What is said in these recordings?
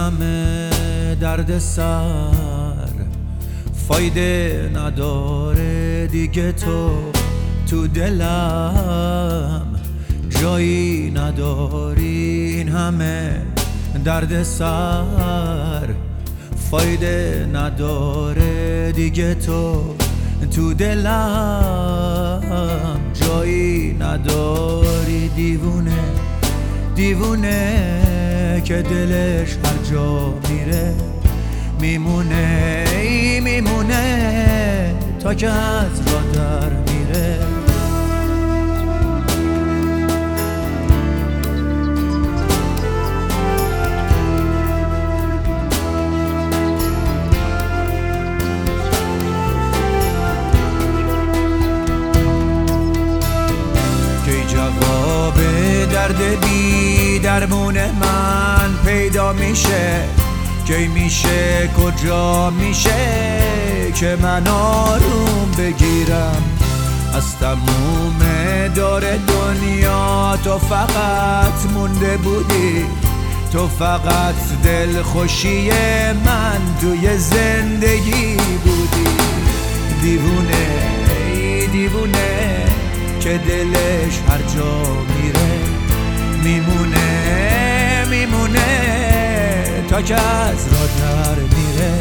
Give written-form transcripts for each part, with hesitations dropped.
همه درد سر فایده نداره دیگه، تو دلم جایی نداری. این همه درد سر فایده نداره دیگه، تو دلم جایی نداری. دیوونه که دلش هر جا میره میمونه تا که از راه در میره. کی جواب درد بی درمون من پیدا میشه؟ کی میشه کجا میشه که من آروم بگیرم از تموم دور دنیا؟ تو فقط مونده بودی، تو فقط دلخوشی من توی زندگی بودی. دیوونه که دلش هر جا میره میمونه تا که از راه در میره.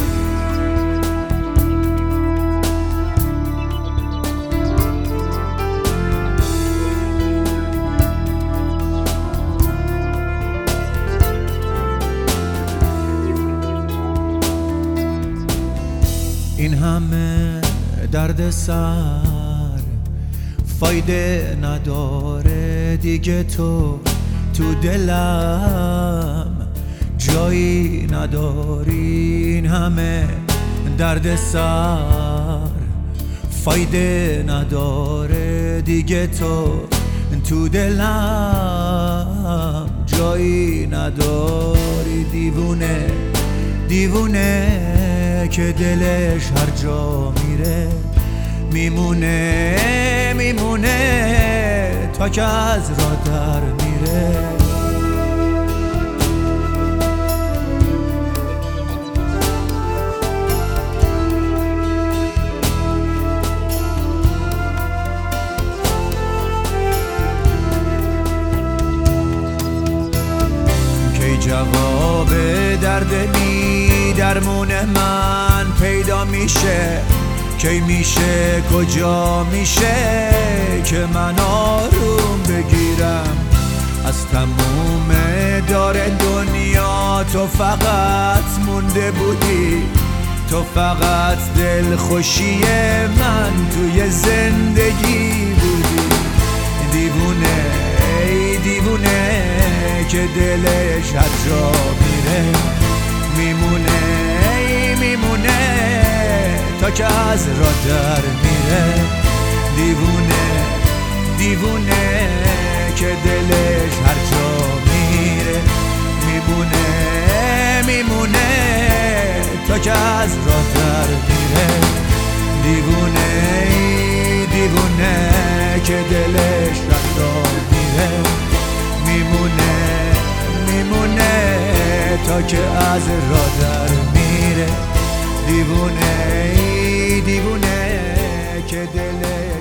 این همه درد سر فایده نداره دیگه، تو دلم جایی نداری. این همه درد سر فایده نداره دیگه، تو دلم جایی نداری. دیوونه که دلش هر جا میره میمونه تا که از راه در میره. کی جواب درد بی درمون من پیدا میشه؟ کی میشه کجا میشه که من آروم بگیرم از تموم دور دنیا؟ تو فقط مونده بودی، تو فقط دلخوشی من توی زندگی بودی. دیوونه که دلش هر جا میره میمونه تا که از راه در میره. دیوونه که دلش هر جا میره میمونه تا که از راه در میره. دیوونه که دلش هر جا میره میمونه تا که از راه در میره. دیوونه که دلش